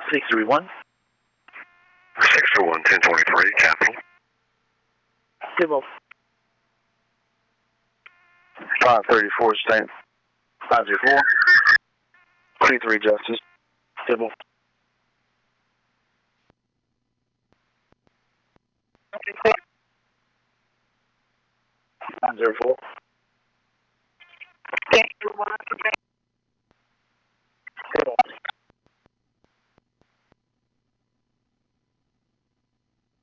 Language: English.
631. 601, 1023, Capital. Civil. 534, State. 504. C3 Justice. Civil. 504.